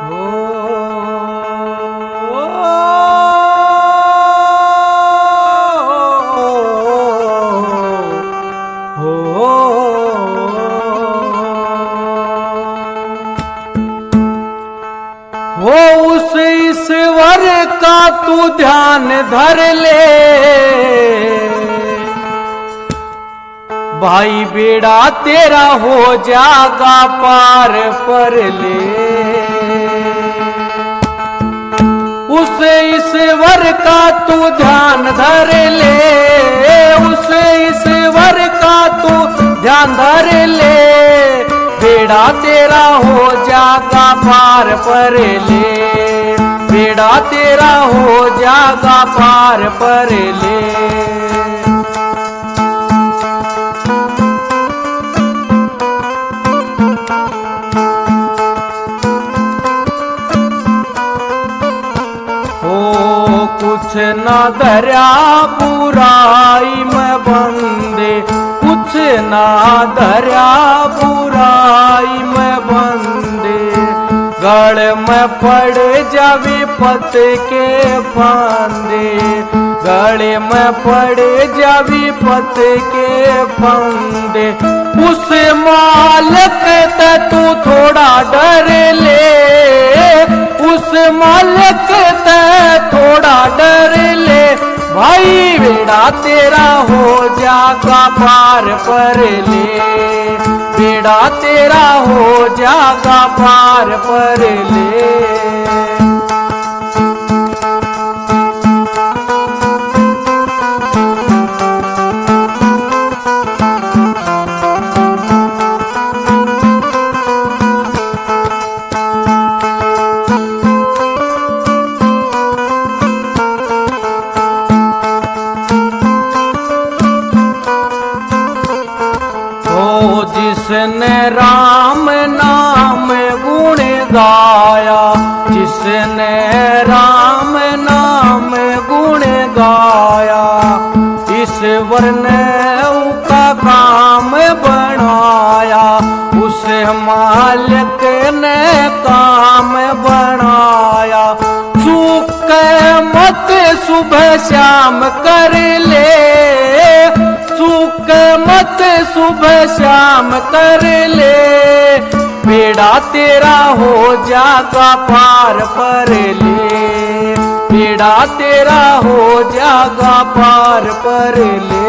वो उस ईश्वर का तू ध्यान धर ले भाई, बेड़ा तेरा हो जागा पार पर ले। उस ईश्वर का तू ध्यान धर ले, उस ईश्वर का तू ध्यान धर ले, बेड़ा तेरा हो जागा पार पर ले, बेड़ा तेरा हो जागा पार पर ले। कुछ न धर्या बुराई में बंदे, कुछ न धर्या बुराई में बंदे, गड़ में पड़ जावे पत के फंदे, गड़े में पड़ जावे पत के फंदे। उस मालिक ते तू थोड़ा डर ले, उस मालिक ते थोड़ा डर ले भाई, बेड़ा तेरा हो जागा पार पर ले, बेड़ा तेरा हो जागा पार पर ले। जिसने राम नाम गुण गाया, जिसने राम नाम गुण गाया, ईश्वर ने उसका काम बनाया, उस मालिक ने काम बनाया। चूक मत सुबह शाम कर ले, चूक मत सुबह शाम कर ले, बेड़ा तेरा हो जागा पार पर ले, बेड़ा तेरा हो जागा पार पर ले।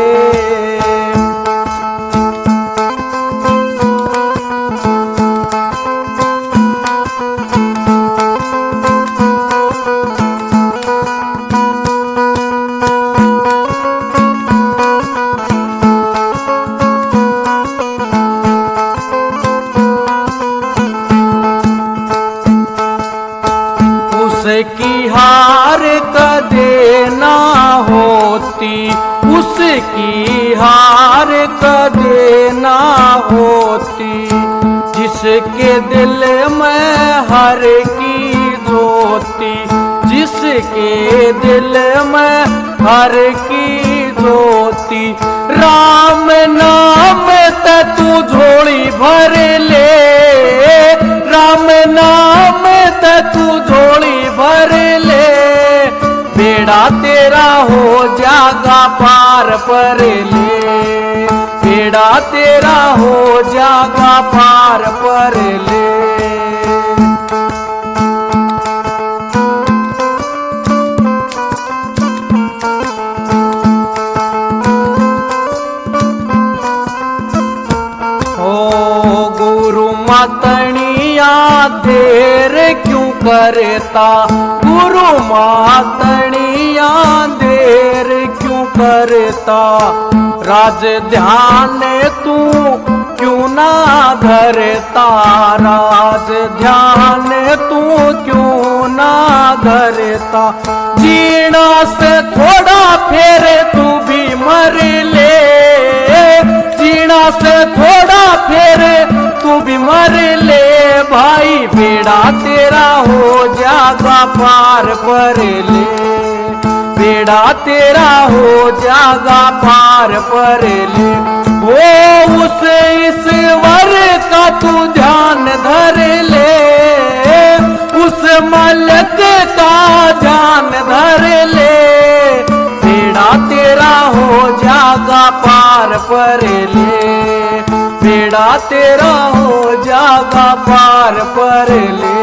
उसकी हार कदे ना होती, उसकी हार कदे ना होती, जिसके दिल में हर की ज्योति, जिसके दिल में हर की ज्योति। राम नाम ते तू झोली भर ले, राम नाम ते तू झोली भर ले, बेड़ा तेरा हो जागा पार पर ले, बेड़ा तेरा हो जागा पार पर ले। मातनिया देर क्यों करता, गुरु मातनिया देर क्यों करता, राज ध्यान तू क्यों ना धरता, राज ध्यान तू क्यों ना धरता। जीना से थोड़ा फेर तू भी मर ले, जीना से थोड़ा फेर तू भी मर ले भाई, बेड़ा तेरा हो जागा पार पर ले, बेड़ा तेरा हो जागा पार पर ले। वो उस ईश्वर का तू ध्यान धर ले, उस पर ले, बेड़ा तेरा हो जागा पार पर ले।